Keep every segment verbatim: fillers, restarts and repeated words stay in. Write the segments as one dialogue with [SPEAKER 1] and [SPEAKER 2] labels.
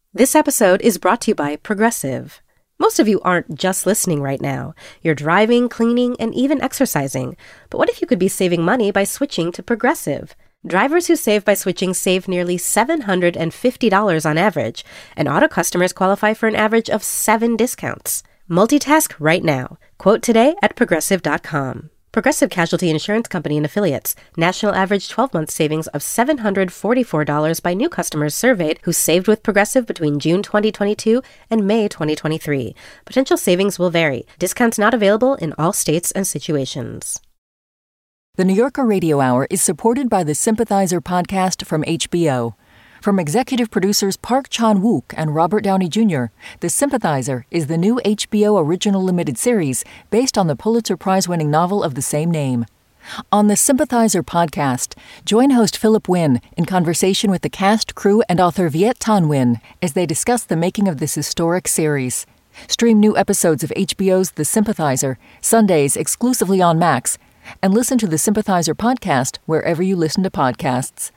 [SPEAKER 1] This episode is brought to you by Progressive. Most of you aren't just listening right now. You're driving, cleaning, and even exercising. But what if you could be saving money by switching to Progressive? Drivers who save by switching save nearly seven hundred fifty dollars on average, and auto customers qualify for an average of seven discounts. Multitask right now. Quote today at progressive dot com. Progressive Casualty Insurance Company and Affiliates. National average twelve-month savings of seven hundred forty-four dollars by new customers surveyed who saved with Progressive between June twenty twenty-two and May twenty twenty-three. Potential savings will vary. Discounts not available in all states and situations.
[SPEAKER 2] The New Yorker Radio Hour is supported by the Sympathizer podcast from H B O. From executive producers Park Chan-wook and Robert Downey Junior, The Sympathizer is the new H B O original limited series based on the Pulitzer Prize-winning novel of the same name. On the Sympathizer podcast, join host Philip Wynn in conversation with the cast, crew, and author Viet Thanh Nguyen as they discuss the making of this historic series. Stream new episodes of H B O's The Sympathizer, Sundays exclusively on Max, and listen to the Sympathizer podcast wherever you listen to podcasts.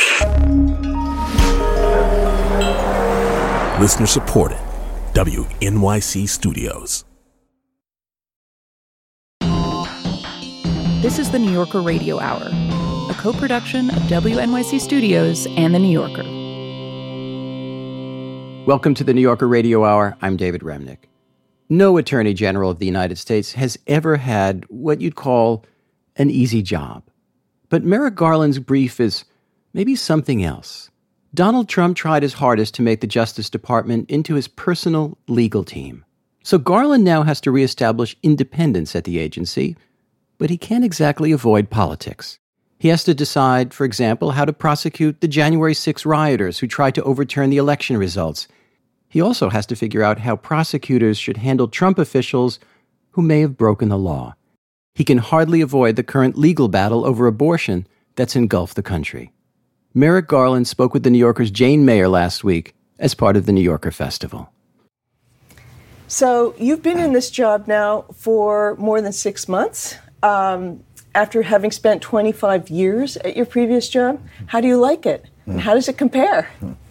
[SPEAKER 3] Listener supported. W N Y C Studios.
[SPEAKER 4] This is the New Yorker Radio Hour, a co-production of W N Y C Studios and the New Yorker.
[SPEAKER 5] Welcome to the New Yorker Radio Hour. I'm David Remnick. No Attorney General of the United States has ever had what you'd call an easy job. But Merrick Garland's brief is maybe something else. Donald Trump tried his hardest to make the Justice Department into his personal legal team. So Garland now has to reestablish independence at the agency, but he can't exactly avoid politics. He has to decide, for example, how to prosecute the January sixth rioters who tried to overturn the election results. He also has to figure out how prosecutors should handle Trump officials who may have broken the law. He can hardly avoid the current legal battle over abortion that's engulfed the country. Merrick Garland spoke with the New Yorker's Jane Mayer last week as part of the New Yorker Festival.
[SPEAKER 6] So you've been in this job now for more than six months. Um, after having spent twenty-five years at your previous job, how do you like it? And how does it compare?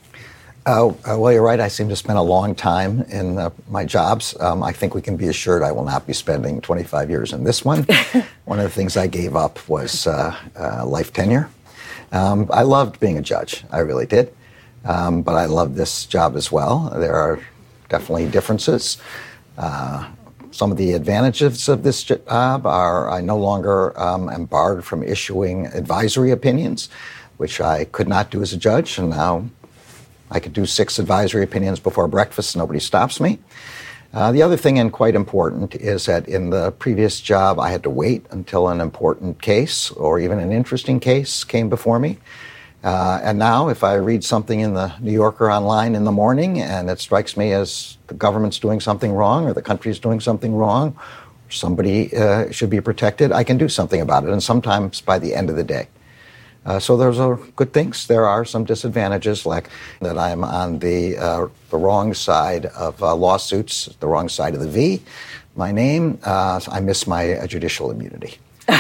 [SPEAKER 7] Uh, uh, well, you're right. I seem to spend a long time in uh, my jobs. Um, I think we can be assured I will not be spending twenty-five years in this one. One of the things I gave up was uh, uh, life tenure. Um, I loved being a judge. I really did. Um, but I love this job as well. There are definitely differences. Uh, some of the advantages of this job are I no longer um, am barred from issuing advisory opinions, which I could not do as a judge, and now I could do six advisory opinions before breakfast. Nobody stops me. Uh, the other thing, and quite important, is that in the previous job, I had to wait until an important case or even an interesting case came before me. Uh, and now, if I read something in the New Yorker online in the morning and it strikes me as the government's doing something wrong or the country's doing something wrong, or somebody uh, should be protected, I can do something about it, and sometimes by the end of the day. Uh, so those are good things. There are some disadvantages, like that I'm on the uh, the wrong side of uh, lawsuits, the wrong side of the V. My name, uh, I miss my uh, judicial immunity.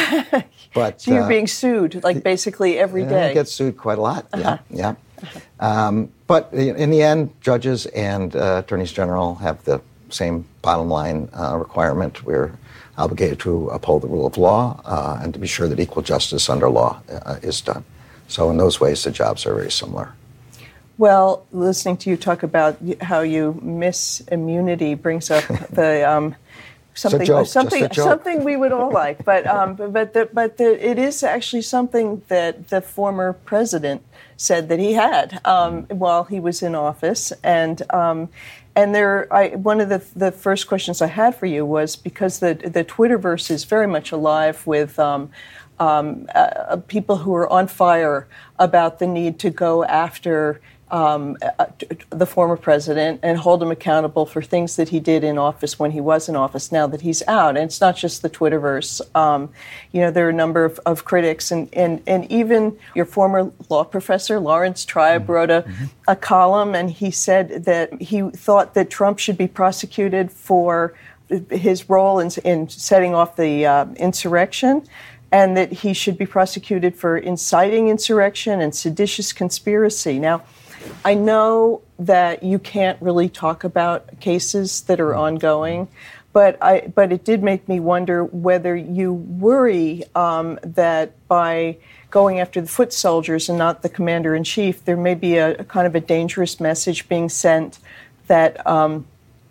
[SPEAKER 6] But so you're uh, being sued, like basically every day.
[SPEAKER 7] I get sued quite a lot.
[SPEAKER 6] Uh-huh.
[SPEAKER 7] Yeah, yeah. Um, but in the end, judges and uh, attorneys general have the same bottom line uh, requirement. We're obligated to uphold the rule of law uh, and to be sure that equal justice under law uh, is done. So in those ways, the jobs are very similar.
[SPEAKER 6] Well, listening to you talk about how you miss immunity brings up the um, something
[SPEAKER 7] joke,
[SPEAKER 6] something something we would all like. But um, but the, but the, it is actually something that the former president said that he had um, while he was in office, and. Um, And there, I, one of the the first questions I had for you was because the the Twitterverse is very much alive with um, um, uh, people who are on fire about the need to go after um, uh, the former president and hold him accountable for things that he did in office when he was in office. Now that he's out, and it's not just the Twitterverse. Um, you know, there are a number of, of critics, and, and and even your former law professor Lawrence Tribe wrote a, mm-hmm. a column, and he said that he thought that Trump should be prosecuted for his role in, in setting off the uh, insurrection, and that he should be prosecuted for inciting insurrection and seditious conspiracy. Now, I know that you can't really talk about cases that are ongoing, but I but it did make me wonder whether you worry um, that by going after the foot soldiers and not the commander-in-chief, there may be a, a kind of a dangerous message being sent that um,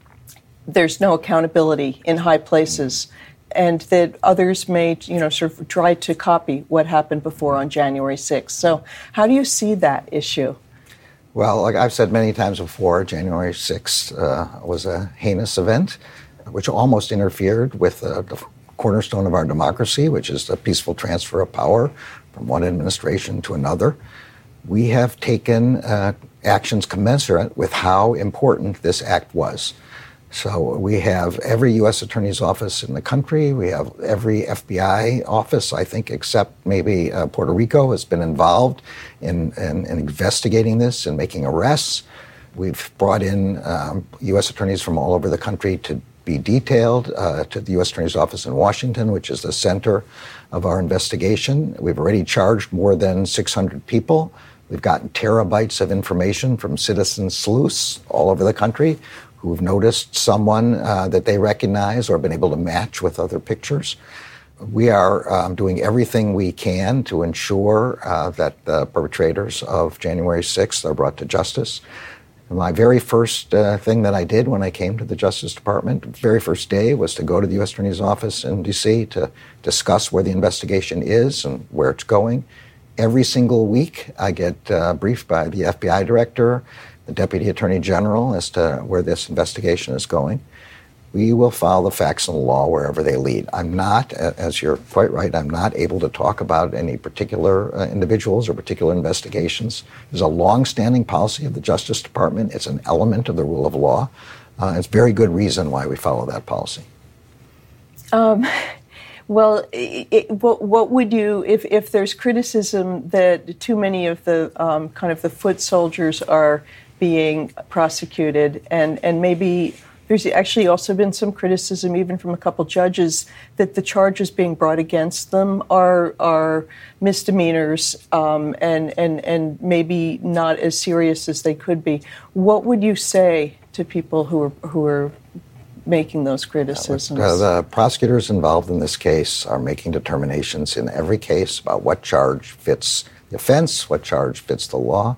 [SPEAKER 6] there's no accountability in high places, and that others may, you know, sort of try to copy what happened before on January sixth. So how do you see that issue?
[SPEAKER 7] Well, like I've said many times before, January sixth uh, was a heinous event, which almost interfered with uh, the cornerstone of our democracy, which is the peaceful transfer of power from one administration to another. We have taken uh, actions commensurate with how important this act was. So we have every U S Attorney's office in the country. We have every F B I office, I think, except maybe uh, Puerto Rico, has been involved in, in, in investigating this and making arrests. We've brought in um, U S attorneys from all over the country to be detailed uh, to the U S Attorney's office in Washington, which is the center of our investigation. We've already charged more than six hundred people. We've gotten terabytes of information from citizen sleuths all over the country who've noticed someone uh, that they recognize or been able to match with other pictures. We are um, doing everything we can to ensure uh, that the perpetrators of January sixth are brought to justice. My very first uh, thing that I did when I came to the Justice Department, the very first day, was to go to the U S Attorney's office in D C to discuss where the investigation is and where it's going. Every single week, I get uh, briefed by the F B I director, the Deputy Attorney General, as to where this investigation is going. We will follow the facts and the law wherever they lead. I'm not, as you're quite right, I'm not able to talk about any particular uh, individuals or particular investigations. There's a long-standing policy of the Justice Department. It's an element of the rule of law. Uh, it's very good reason why we follow that policy.
[SPEAKER 6] Um, well, it, it, what, what would you, if, if there's criticism that too many of the um, kind of the foot soldiers are being prosecuted, and, and maybe there's actually also been some criticism, even from a couple judges, that the charges being brought against them are are misdemeanors um, and and and maybe not as serious as they could be. What would you say to people who are who are making those criticisms?
[SPEAKER 7] Uh, the prosecutors involved in this case are making determinations in every case about what charge fits the offense, what charge fits the law.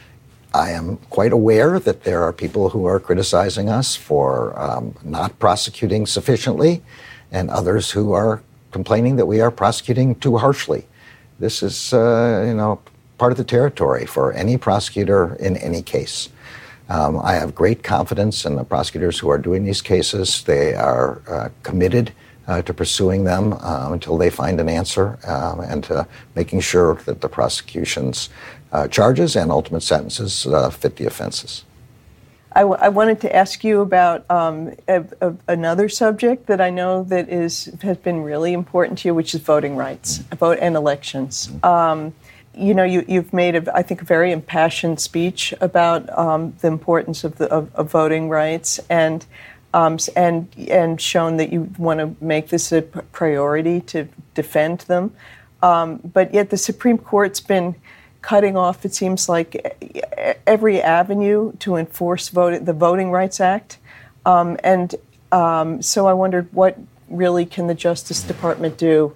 [SPEAKER 7] I am quite aware that there are people who are criticizing us for um, not prosecuting sufficiently, and others who are complaining that we are prosecuting too harshly. This is, uh, you know, part of the territory for any prosecutor in any case. Um, I have great confidence in the prosecutors who are doing these cases. They are uh, committed uh, to pursuing them uh, until they find an answer um, and to making sure that the prosecution's uh, charges and ultimate sentences uh, fit the offenses.
[SPEAKER 6] I, w- I wanted to ask you about um, a, a, another subject that I know that is has been really important to you, which is voting rights, mm-hmm. vote and elections. Mm-hmm. Um, you know, you, you've made, a, I think, a very impassioned speech about um, the importance of, the, of, of voting rights, and um, and and shown that you want to make this a priority to defend them. Um, but yet, the Supreme Court's been cutting off, it seems like, every avenue to enforce vote, the Voting Rights Act. Um, and um, so I wondered, what really can the Justice Department do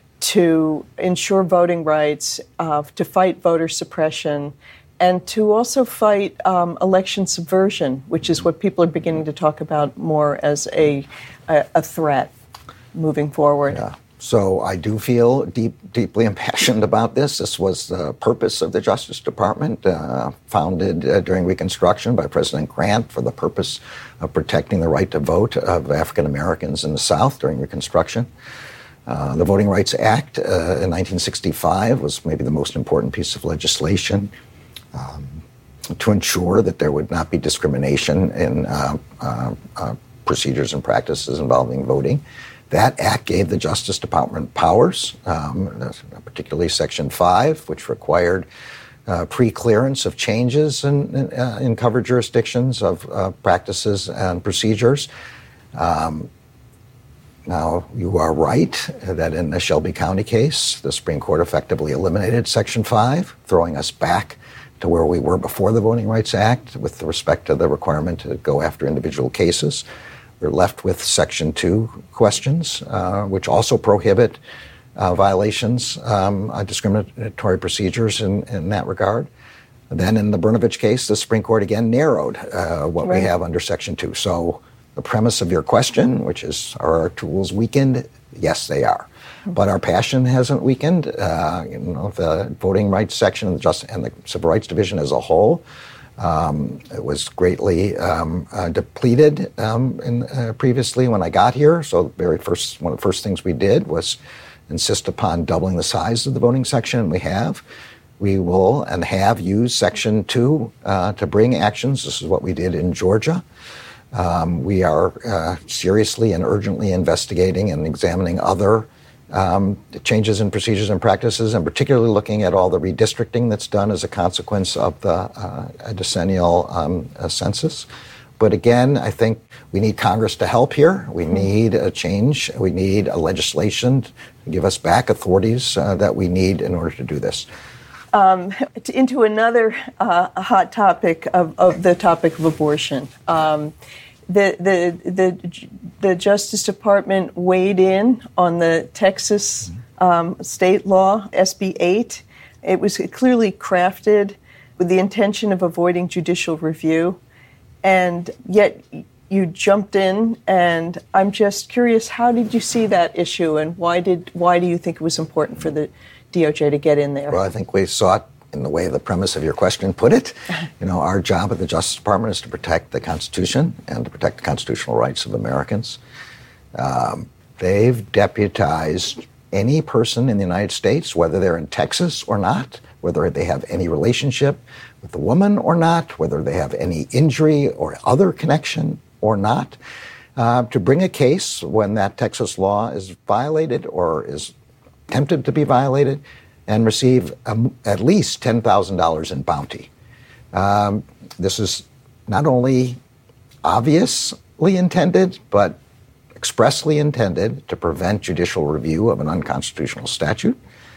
[SPEAKER 6] to ensure voting rights, uh, to fight voter suppression, and to also fight um, election subversion, which is what people are beginning to talk about more as a, a, a threat moving forward?
[SPEAKER 7] Yeah. So I do feel deep, deeply impassioned about this. This was the purpose of the Justice Department, uh, founded uh, during Reconstruction by President Grant for the purpose of protecting the right to vote of African Americans in the South during Reconstruction. Uh, the Voting Rights Act uh, in nineteen sixty-five was maybe the most important piece of legislation um, to ensure that there would not be discrimination in uh, uh, uh, procedures and practices involving voting. That act gave the Justice Department powers, um, particularly Section five, which required uh, pre-clearance of changes in, in, uh, in covered jurisdictions of uh, practices and procedures. Um, now, you are right that in the Shelby County case, the Supreme Court effectively eliminated Section five, throwing us back to where we were before the Voting Rights Act with respect to the requirement to go after individual cases. We're left with Section two questions, uh, which also prohibit uh, violations, um, uh, discriminatory procedures in, in that regard. Then in the Brnovich case, the Supreme Court again narrowed uh, what right. we have under Section two. So the premise of your question, which is, are our tools weakened? Yes, they are. But our passion hasn't weakened. Uh, you know, the voting rights section and the, Just- and the Civil Rights Division as a whole, um, it was greatly um, uh, depleted um, in, uh, previously when I got here. So the very first, one of the first things we did was insist upon doubling the size of the voting section, and we have. We will and have used Section two uh, to bring actions. This is what we did in Georgia. Um, we are uh, seriously and urgently investigating and examining other um, changes in procedures and practices, and particularly looking at all the redistricting that's done as a consequence of the uh, decennial um, uh, census. But again, I think we need Congress to help here. We need a change. We need a legislation to give us back authorities uh, that we need in order to do this.
[SPEAKER 6] Um, into another uh, hot topic of, of the topic of abortion. Um, the, the the the Justice Department weighed in on the Texas um, state law, S B eight. It was clearly crafted with the intention of avoiding judicial review, and yet you jumped in. And I'm just curious, how did you see that issue, and why did why do you think it was important for the D O J to get in there?
[SPEAKER 7] Well, I think we saw it in the way the premise of your question put it. You know, our job at the Justice Department is to protect the Constitution and to protect the constitutional rights of Americans. Um, they've deputized any person in the United States, whether they're in Texas or not, whether they have any relationship with the woman or not, whether they have any injury or other connection or not, uh, to bring a case when that Texas law is violated or is attempted to be violated, and receive um, at least ten thousand dollars in bounty. Um, this is not only obviously intended, but expressly intended to prevent judicial review of an unconstitutional statute.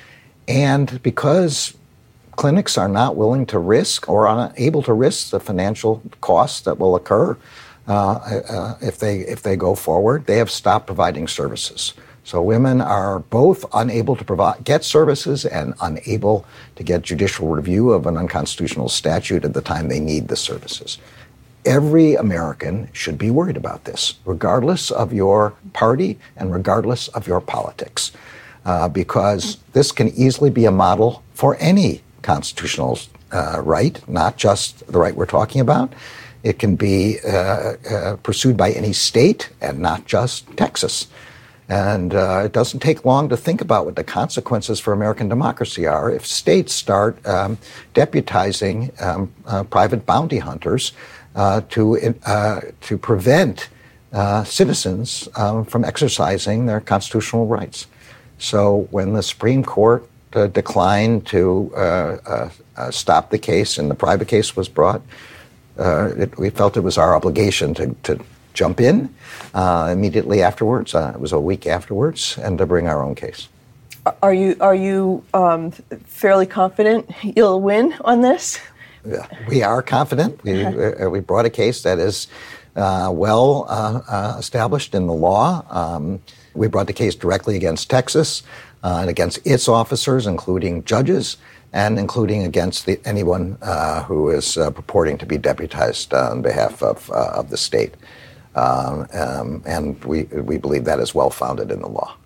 [SPEAKER 7] And because clinics are not willing to risk or unable to risk the financial costs that will occur uh, uh, if they if they go forward, they have stopped providing services. So women are both unable to provide, get services and unable to get judicial review of an unconstitutional statute at the time they need the services. Every American should be worried about this, regardless of your party and regardless of your politics, uh, because this can easily be a model for any constitutional uh, right, not just the right we're talking about. It can be uh, uh, pursued by any state and not just Texas. And uh, it doesn't take long to think about what the consequences for American democracy are if states start um, deputizing um, uh, private bounty hunters uh, to uh, to prevent uh, citizens um, from exercising their constitutional rights. So when the Supreme Court uh, declined to uh, uh, uh, stop the case and the private case was brought, uh, it, we felt it was our obligation to, to jump in uh, immediately afterwards. Uh, it was a week afterwards, and to bring our own case.
[SPEAKER 6] Are you are you um, fairly confident you'll win on this?
[SPEAKER 7] Yeah, we are confident. We uh, we brought a case that is uh, well uh, uh, established in the law. Um, we brought the case directly against Texas uh, and against its officers, including judges, and including against the, anyone uh, who is uh, purporting to be deputized on behalf of uh, of the state. Um, um, and we we believe that is well founded in the law.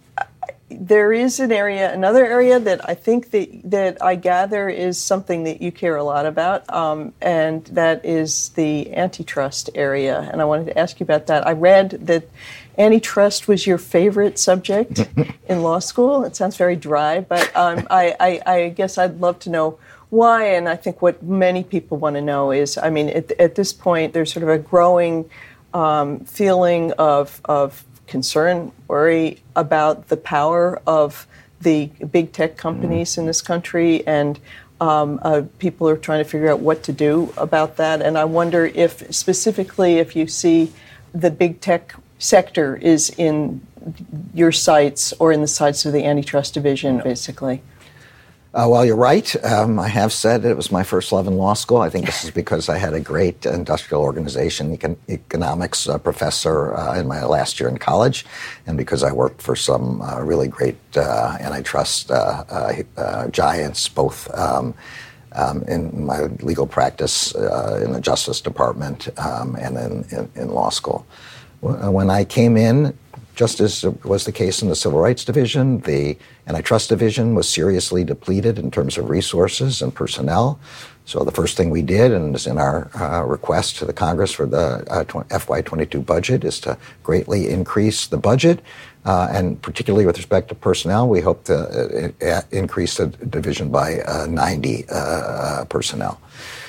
[SPEAKER 6] There is an area, another area that I think that that I gather is something that you care a lot about, um, and that is the antitrust area. And I wanted to ask you about that. I read that antitrust was your favorite subject in law school. It sounds very dry, but um, I, I, I guess I'd love to know why. And I think what many people want to know is, I mean, at, at this point, there's sort of a growing um, feeling of of concern, worry about the power of the big tech companies mm. in this country, and um, uh, people are trying to figure out what to do about that. And I wonder if, specifically, if you see the big tech sector is in your sights or in the sights of the antitrust division, basically.
[SPEAKER 7] Uh, well, you're right. Um, I have said it was my first love in law school. I think this is because I had a great industrial organization econ- economics uh, professor uh, in my last year in college, and because I worked for some uh, really great uh, antitrust uh, uh, uh, giants, both um, um, in my legal practice uh, in the Justice Department um, and in, in, in law school. When I came in, just as was the case in the Civil Rights Division, the Antitrust Division was seriously depleted in terms of resources and personnel. So the first thing we did, and is in our uh, request to the Congress for the uh, F Y twenty-two budget, is to greatly increase the budget. Uh, and particularly with respect to personnel, we hope to uh, increase the division by uh, ninety uh, personnel.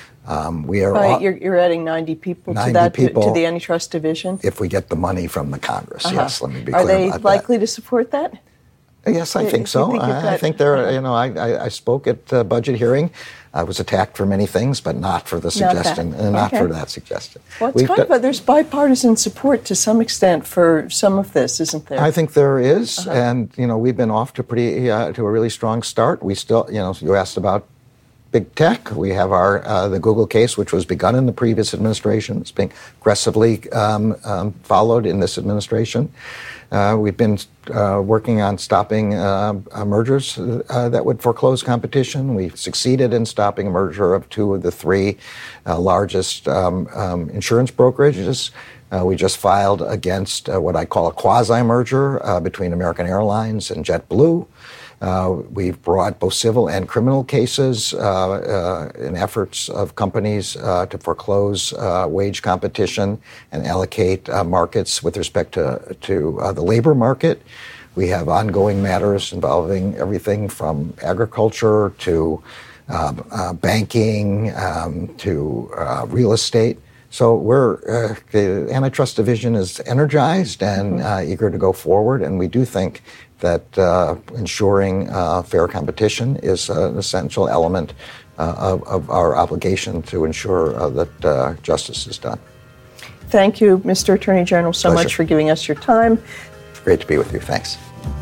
[SPEAKER 7] Um, we are
[SPEAKER 6] right, you're, you're adding ninety people
[SPEAKER 7] ninety
[SPEAKER 6] to that
[SPEAKER 7] people
[SPEAKER 6] to, to the Antitrust Division.
[SPEAKER 7] If we get the money from the Congress, uh-huh. yes. Let me be
[SPEAKER 6] are
[SPEAKER 7] clear
[SPEAKER 6] they
[SPEAKER 7] about
[SPEAKER 6] likely
[SPEAKER 7] that.
[SPEAKER 6] to support that?
[SPEAKER 7] Yes, I think so.
[SPEAKER 6] Think
[SPEAKER 7] I, I think they're. You know, I, I, I spoke at uh, budget hearing. I was attacked for many things, but not for the suggestion,
[SPEAKER 6] not
[SPEAKER 7] uh, not
[SPEAKER 6] okay.
[SPEAKER 7] for that suggestion.
[SPEAKER 6] Well, it's
[SPEAKER 7] We've
[SPEAKER 6] kind
[SPEAKER 7] done,
[SPEAKER 6] of a, there's bipartisan support to some extent for some of this, isn't there?
[SPEAKER 7] I think there is,
[SPEAKER 6] uh-huh.
[SPEAKER 7] and you know, we've been off to pretty uh, to a really strong start. We still, you know, you asked about big tech. We have our uh, the Google case, which was begun in the previous administration. It's being aggressively um, um, followed in this administration. Uh, we've been uh, working on stopping uh, uh, mergers uh, that would foreclose competition. We've succeeded in stopping a merger of two of the three uh, largest um, um, insurance brokerages. Uh, we just filed against uh, what I call a quasi-merger uh, between American Airlines and JetBlue. Uh, we've brought both civil and criminal cases uh, uh, in efforts of companies uh, to foreclose uh, wage competition and allocate uh, markets with respect to, to uh, the labor market. We have ongoing matters involving everything from agriculture to uh, uh, banking um, to uh, real estate. So we're uh, the Antitrust Division is energized and uh, eager to go forward, and we do think that uh, ensuring uh, fair competition is uh, an essential element uh, of, of our obligation to ensure uh, that uh, justice is done.
[SPEAKER 6] Thank you, Mister Attorney General, so
[SPEAKER 7] Pleasure.
[SPEAKER 6] much for giving us your time.
[SPEAKER 7] Great to be with you. Thanks.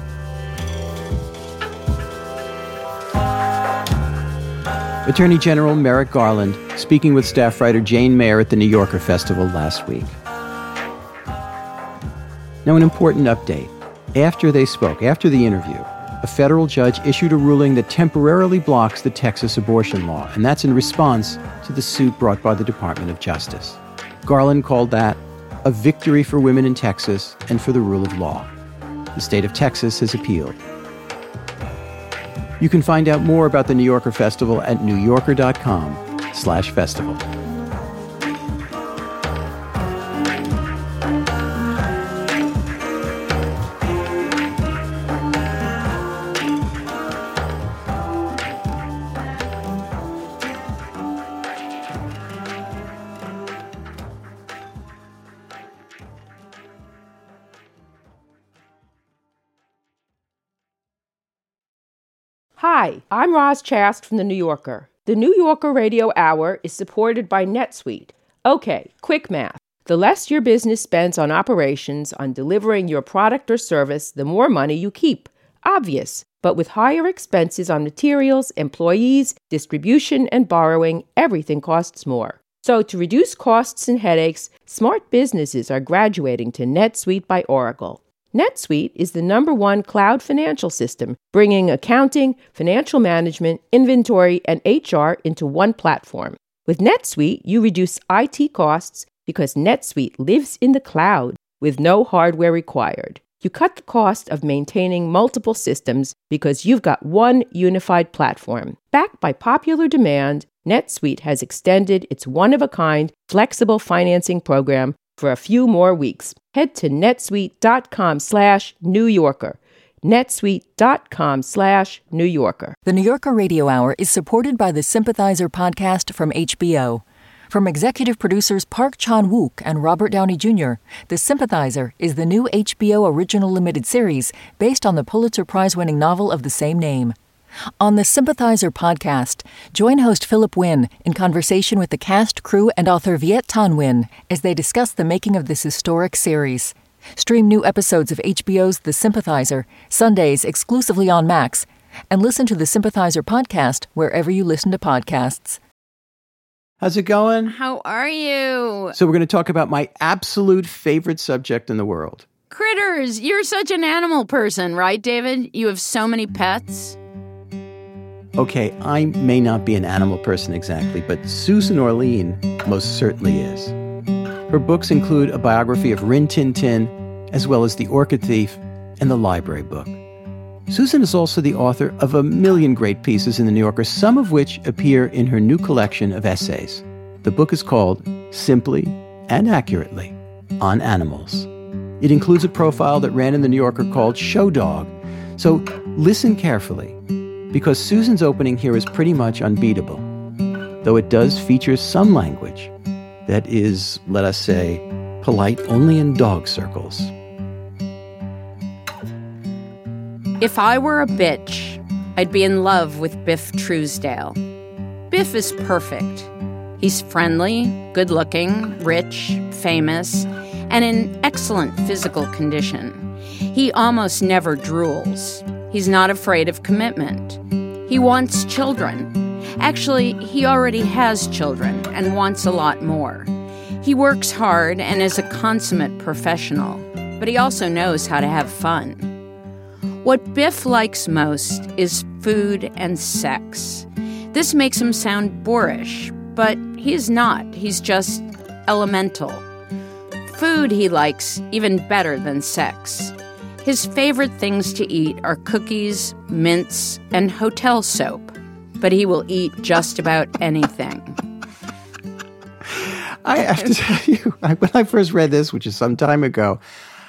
[SPEAKER 5] Attorney General Merrick Garland speaking with staff writer Jane Mayer at the New Yorker Festival last week. Now, an important update. After they spoke, after the interview, a federal judge issued a ruling that temporarily blocks the Texas abortion law, and that's in response to the suit brought by the Department of Justice. Garland called that a victory for women in Texas and for the rule of law. The state of Texas has appealed. You can find out more about the New Yorker Festival at newyorker.com slash festival.
[SPEAKER 8] Hi, I'm Roz Chast from The New Yorker. The New Yorker Radio Hour is supported by NetSuite. Okay, quick math. The less your business spends on operations, on delivering your product or service, the more money you keep. Obvious. But with higher expenses on materials, employees, distribution, and borrowing, everything costs more. So to reduce costs and headaches, smart businesses are graduating to NetSuite by Oracle. NetSuite is the number one cloud financial system, bringing accounting, financial management, inventory, and H R into one platform. With NetSuite, you reduce I T costs because NetSuite lives in the cloud with no hardware required. You cut the cost of maintaining multiple systems because you've got one unified platform. Backed by popular demand, NetSuite has extended its one-of-a-kind flexible financing program for a few more weeks. Head to netsuite.com slash New Yorker. netsuite.com slash New Yorker.
[SPEAKER 2] The New Yorker Radio Hour is supported by the Sympathizer podcast from H B O. From executive producers Park Chan-wook and Robert Downey Junior, The Sympathizer is the new H B O original limited series based on the Pulitzer Prize-winning novel of the same name. On the Sympathizer podcast, join host Philip Wynn in conversation with the cast, crew, and author Viet Thanh Nguyen as they discuss the making of this historic series. Stream new episodes of H B O's The Sympathizer, Sundays exclusively on Max, And listen to the Sympathizer podcast wherever you listen to podcasts.
[SPEAKER 5] How's it going?
[SPEAKER 9] How are you?
[SPEAKER 5] So we're going to talk about my absolute favorite subject in the world.
[SPEAKER 9] Critters. You're such an animal person, right, David? You have so many pets.
[SPEAKER 5] Okay, I may not be an animal person exactly, but Susan Orlean most certainly is. Her books include a biography of Rin Tin Tin, as well as The Orchid Thief and The Library Book. Susan is also the author of a million great pieces in The New Yorker, some of which appear in her new collection of essays. The book is called Simply and Accurately on Animals. It includes a profile that ran in The New Yorker called Show Dog. So listen carefully, because Susan's opening here is pretty much unbeatable, though it does feature some language that is, let us say, polite only in dog circles.
[SPEAKER 9] If I were a bitch, I'd be in love with Biff Truesdale. Biff is perfect. He's friendly, good-looking, rich, famous, and in excellent physical condition. He almost never drools. He's not afraid of commitment. He wants children. Actually, he already has children and wants a lot more. He works hard and is a consummate professional, but he also knows how to have fun. What Biff likes most is food and sex. This makes him sound boorish, but he is not. He's just elemental. Food he likes even better than sex. His favorite things to eat are cookies, mints, and hotel soap, but he will eat just about anything.
[SPEAKER 5] I have to tell you, when I first read this, which is some time ago,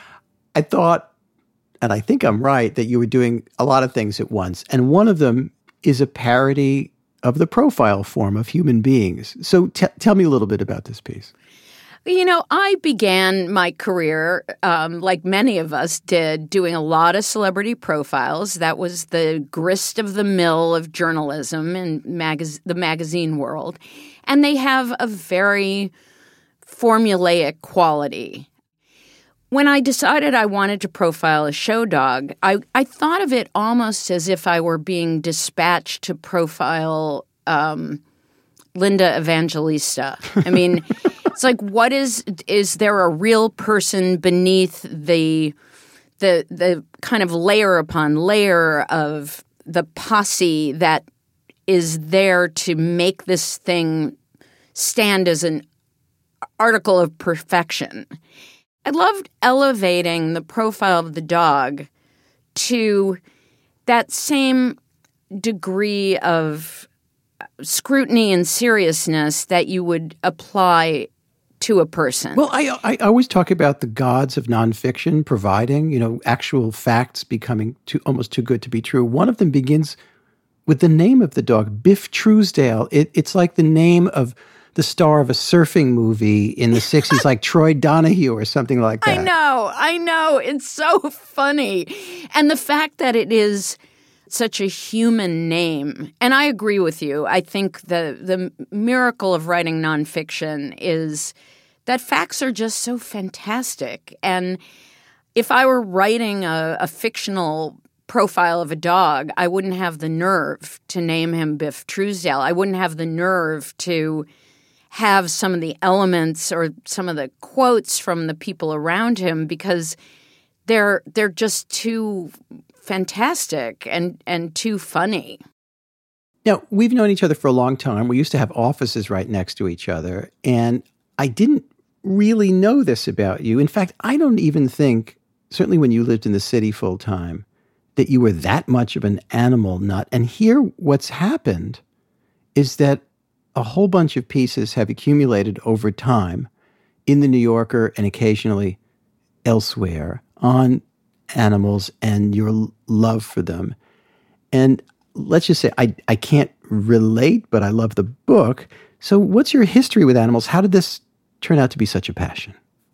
[SPEAKER 5] I thought, and I think I'm right, that you were doing a lot of things at once. And one of them is a parody of the profile form of human beings. So t- tell me a little bit about this piece.
[SPEAKER 9] You know, I began my career, um, like many of us did, doing a lot of celebrity profiles. That was the grist of the mill of journalism in magaz- the magazine world. And they have a very formulaic quality. When I decided I wanted to profile a show dog, I, I thought of it almost as if I were being dispatched to profile um, Linda Evangelista. I mean, it's like, what is is there a real person beneath the the the kind of layer upon layer of the posse that is there to make this thing stand as an article of perfection? I loved elevating the profile of the dog to that same degree of scrutiny and seriousness that you would apply to a person.
[SPEAKER 5] Well, I, I always talk about the gods of nonfiction providing, you know, actual facts becoming too, almost too good to be true. One of them begins with the name of the dog, Biff Truesdale. It, it's like the name of the star of a surfing movie in the sixties, like Troy Donahue or something like that.
[SPEAKER 9] I know, I know. It's so funny. And the fact that it is such a human name. And I agree with you. I think the the miracle of writing nonfiction is that facts are just so fantastic. And if I were writing a, a fictional profile of a dog, I wouldn't have the nerve to name him Biff Truesdale. I wouldn't have the nerve to have some of the elements or some of the quotes from the people around him because they're they're just too fantastic and, and too funny.
[SPEAKER 5] Now, we've known each other for a long time. We used to have offices right next to each other, and I didn't really know this about you. In fact, I don't even think, certainly when you lived in the city full time, that you were that much of an animal nut. And here what's happened is that a whole bunch of pieces have accumulated over time in The New Yorker and occasionally elsewhere on animals and your love for them. And let's just say I, I can't relate, but I love the book. So what's your history with animals? How did this turn out to be such a passion?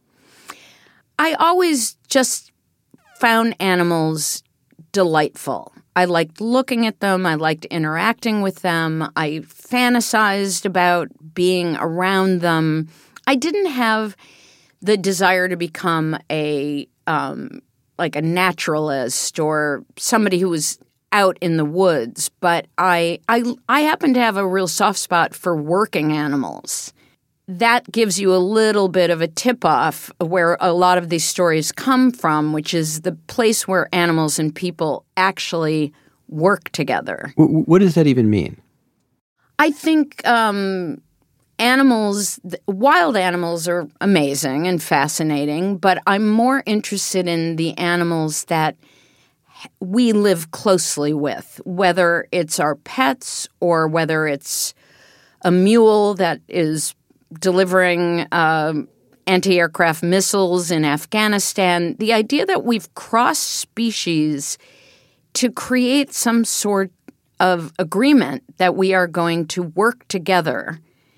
[SPEAKER 9] I always just found animals delightful. I liked looking at them. I liked interacting with them. I fantasized about being around them. I didn't have the desire to become a um, like a naturalist or somebody who was out in the woods, but I, I, I happen to have a real soft spot for working animals. That gives you a little bit of a tip-off where a lot of these stories come from, which is the place where animals and people actually work together.
[SPEAKER 5] What does that even mean?
[SPEAKER 9] I think um, animals, wild animals are amazing and fascinating, but I'm more interested in the animals that we live closely with, whether it's our pets or whether it's a mule that is delivering uh, anti-aircraft missiles in Afghanistan. The idea that we've crossed species to create some sort of agreement that we are going to work together,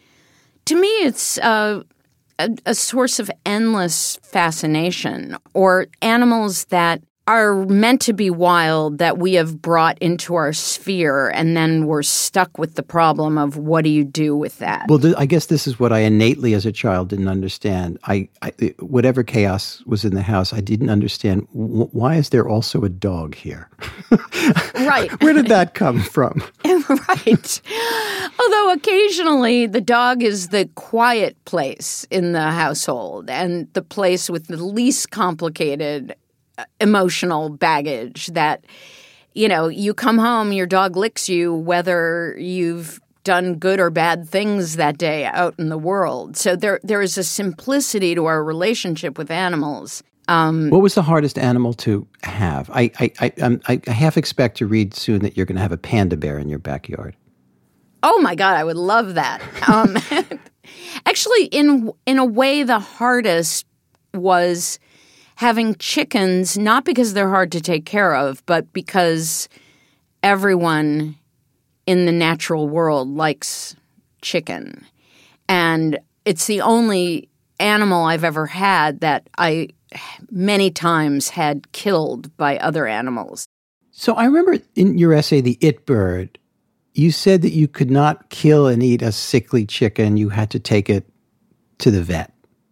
[SPEAKER 9] to me it's uh, a, a source of endless fascination. Or animals that are meant to be wild that we have brought into our sphere, and then we're stuck with the problem of what do you do with that?
[SPEAKER 5] Well, th- I guess this is what I innately as a child didn't understand. I, I whatever chaos was in the house, I didn't understand. W- why is there also a dog here?
[SPEAKER 9] Right.
[SPEAKER 5] Where did that come from?
[SPEAKER 9] Right. Although occasionally the dog is the quiet place in the household and the place with the least complicated emotional baggage that, you know, you come home, your dog licks you whether you've done good or bad things that day out in the world. So there there is a simplicity to our relationship with animals. Um,
[SPEAKER 5] what was the hardest animal to have? I I, I, um, I I half expect to read soon that you're going to have a panda bear in your backyard.
[SPEAKER 9] Oh, my God, I would love that. Um, actually, in in a way, the hardest was having chickens, not because they're hard to take care of, but because everyone in the natural world likes chicken. And it's the only animal I've ever had that I many times had killed by other animals.
[SPEAKER 5] So I remember in your essay, The It Bird, you said that you could not kill and eat a sickly chicken. You had to take it to the vet.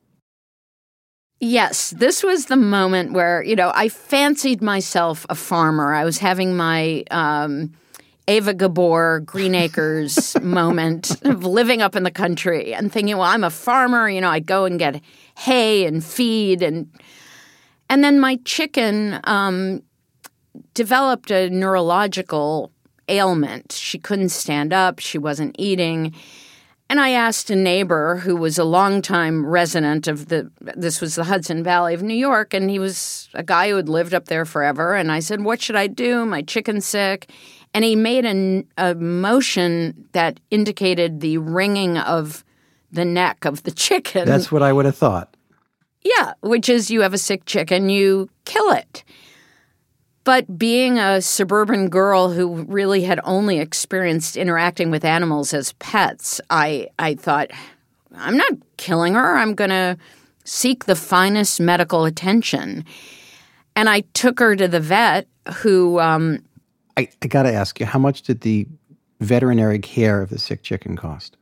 [SPEAKER 9] Yes, this was the moment where, you know, I fancied myself a farmer. I was having my um, Ava Gabor Green Acres moment of living up in the country and thinking, well, I'm a farmer. You know, I go and get hay and feed. And and then my chicken um, developed a neurological ailment. She couldn't stand up. She wasn't eating. And I asked a neighbor who was a longtime resident of the – this was the Hudson Valley of New York, and he was a guy who had lived up there forever. And I said, what should I do? My chicken's sick. And he made a, a motion that indicated the wringing of the neck of the chicken.
[SPEAKER 5] That's what I would have thought.
[SPEAKER 9] Yeah, which is you have a sick chicken, you kill it. But being a suburban girl who really had only experienced interacting with animals as pets, I, I thought, I'm not killing her. I'm going to seek the finest medical attention. And I took her to the vet who um, –
[SPEAKER 5] I, I got to ask you, how much did the veterinary care of the sick chicken cost?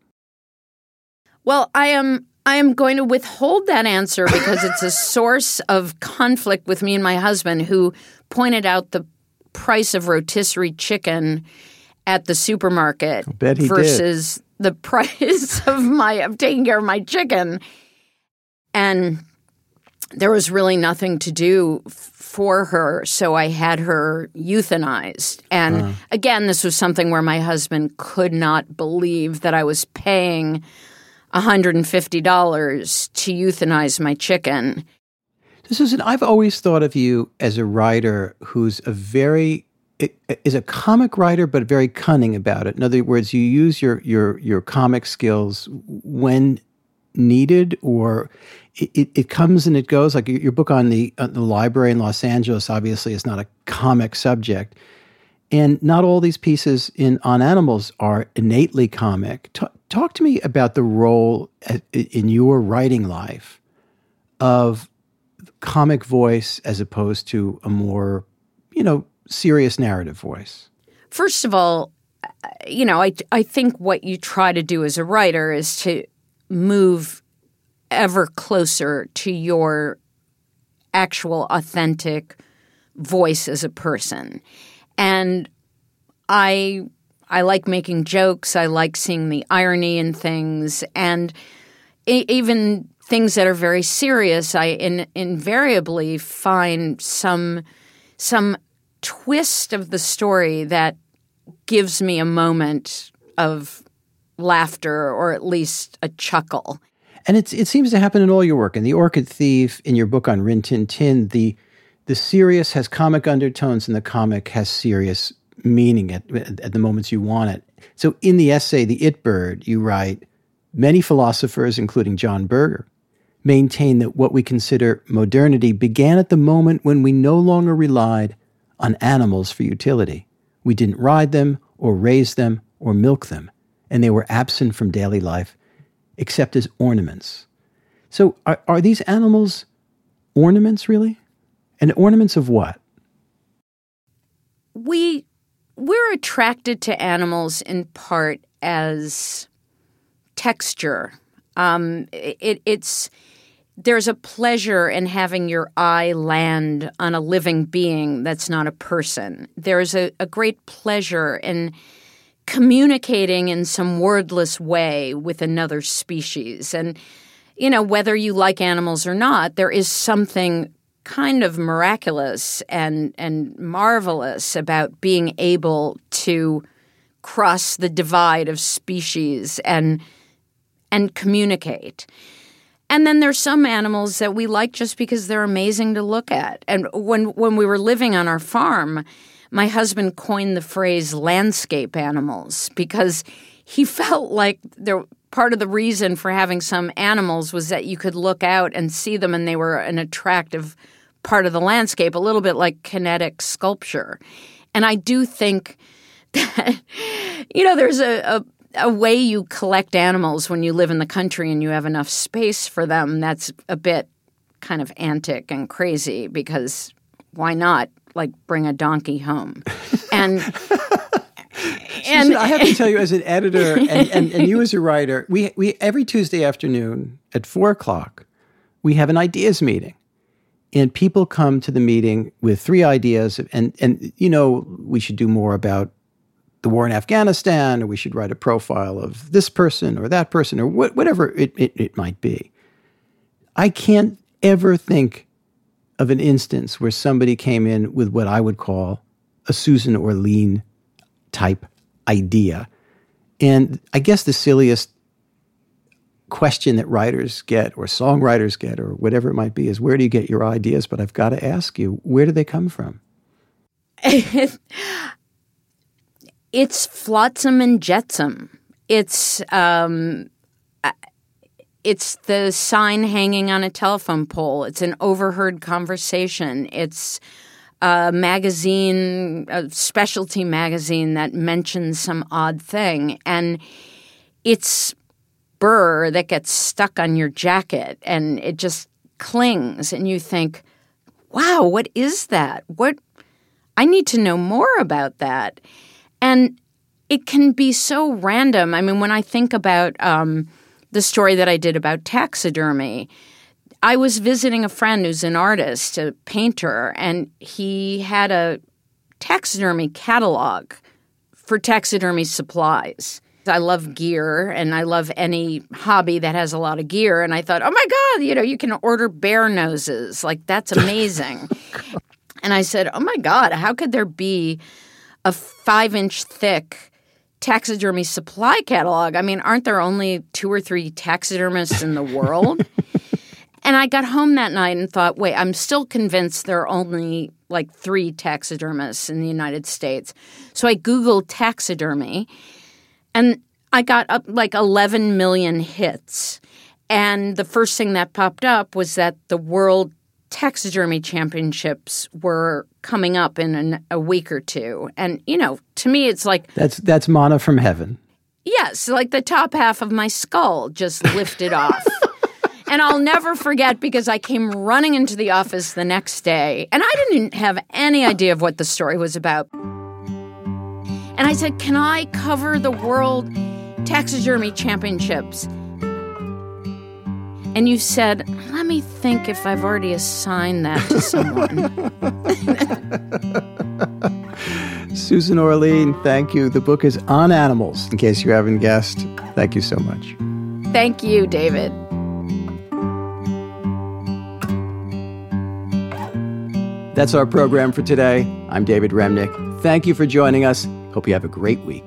[SPEAKER 9] Well, I am I am going to withhold that answer because it's a source of conflict with me and my husband, who pointed out the price of rotisserie chicken at the supermarket
[SPEAKER 5] I bet he
[SPEAKER 9] versus
[SPEAKER 5] did.
[SPEAKER 9] the price of my of taking care of my chicken. And there was really nothing to do for her, so I had her euthanized. And uh. again, this was something where my husband could not believe that I was paying one hundred fifty dollars to euthanize my chicken.
[SPEAKER 5] Susan, I've always thought of you as a writer who's a very is a comic writer, but very cunning about it. In other words, you use your your your comic skills when needed, or it, it comes and it goes. Like your book on the, on the library in Los Angeles, obviously, is not a comic subject. And not all these pieces in on animals are innately comic. Talk, talk to me about the role at, in your writing life of comic voice as opposed to a more, you know, serious narrative voice.
[SPEAKER 9] First of all, you know, I, I think what you try to do as a writer is to move ever closer to your actual authentic voice as a person. And I I like making jokes. I like seeing the irony in things, and e- even things that are very serious. I in, invariably find some some twist of the story that gives me a moment of laughter, or at least a chuckle.
[SPEAKER 5] And it's, it seems to happen in all your work. In The Orchid Thief, in your book on Rin Tin Tin, the the serious has comic undertones and the comic has serious meaning at, at the moments you want it. So in the essay, The It Bird, you write, many philosophers, including John Berger, maintain that what we consider modernity began at the moment when we no longer relied on animals for utility. We didn't ride them or raise them or milk them, and they were absent from daily life except as ornaments. So are, are these animals ornaments, really? And ornaments of what?
[SPEAKER 9] We, we're attracted to animals in part as texture. Um, it, it's there's a pleasure in having your eye land on a living being that's not a person. There's a, a great pleasure in communicating in some wordless way with another species. And, you know, whether you like animals or not, there is something kind of miraculous and, and marvelous about being able to cross the divide of species and and communicate. And then there's some animals that we like just because they're amazing to look at. And when when we were living on our farm, my husband coined the phrase landscape animals because he felt like there, part of the reason for having some animals was that you could look out and see them and they were an attractive part of the landscape, a little bit like kinetic sculpture. And I do think that, you know, there's a, a a way you collect animals when you live in the country and you have enough space for them that's a bit kind of antic and crazy because why not, like, bring a donkey home? And and
[SPEAKER 5] Susan, I have to tell you, as an editor and, and, and you as a writer, we we every Tuesday afternoon at four o'clock, we have an ideas meeting. And people come to the meeting with three ideas and, and you know, we should do more about the war in Afghanistan, or we should write a profile of this person or that person, or wh- whatever it, it, it might be. I can't ever think of an instance where somebody came in with what I would call a Susan Orlean type idea. And I guess the silliest question that writers get or songwriters get or whatever it might be is, where do you get your ideas? But I've got to ask you, where do they come from?
[SPEAKER 9] It's flotsam and jetsam. It's um, it's the sign hanging on a telephone pole. It's an overheard conversation. It's a magazine, a specialty magazine that mentions some odd thing. And it's burr that gets stuck on your jacket and it just clings. And you think, wow, what is that? What? I need to know more about that. And it can be so random. I mean, when I think about um, the story that I did about taxidermy, I was visiting a friend who's an artist, a painter, and he had a taxidermy catalog for taxidermy supplies. I love gear, and I love any hobby that has a lot of gear. And I thought, oh, my God, you know, you can order bear noses. Like, that's amazing. And I said, oh, my God, how could there be a five-inch thick taxidermy supply catalog? I mean, aren't there only two or three taxidermists in the world? And I got home that night and thought, wait, I'm still convinced there are only like three taxidermists in the United States. So I Googled taxidermy, and I got up like eleven million hits. And the first thing that popped up was that the World Taxidermy Championships were coming up in an, a week or two. And, you know, to me, it's like...
[SPEAKER 5] That's that's manna from heaven.
[SPEAKER 9] Yes, like the top half of my skull just lifted off. And I'll never forget because I came running into the office the next day, and I didn't have any idea of what the story was about. And I said, can I cover the World Taxidermy Championships? And you said, let me think if I've already assigned that to someone.
[SPEAKER 5] Susan Orlean, thank you. The book is On Animals, in case you haven't guessed. Thank you so much.
[SPEAKER 9] Thank you, David.
[SPEAKER 5] That's our program for today. I'm David Remnick. Thank you for joining us. Hope you have a great week.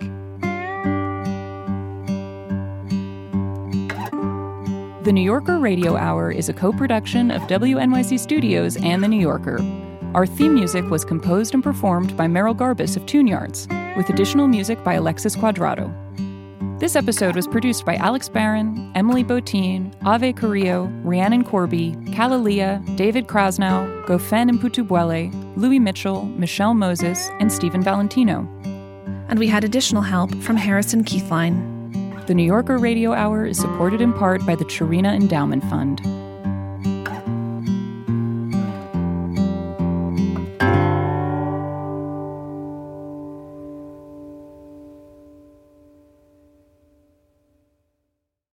[SPEAKER 4] The New Yorker Radio Hour is a co-production of W N Y C Studios and The New Yorker. Our theme music was composed and performed by Merrill Garbus of Tune Yards, with additional music by Alexis Cuadrado. This episode was produced by Alex Barron, Emily Botine, Ave Carrillo, Rhiannon Corby, Kalalia, David Krasnow, Gofen Mputubwele, Louis Mitchell, Michelle Moses, and Stephen Valentino.
[SPEAKER 10] And we had additional help from Harrison Keithline.
[SPEAKER 4] The New Yorker Radio Hour is supported in part by the Chirina Endowment Fund.